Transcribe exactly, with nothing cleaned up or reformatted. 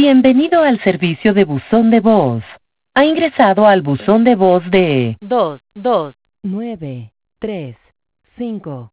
Bienvenido al servicio de buzón de voz. Ha ingresado al buzón de voz de dos dos nueve tres cinco.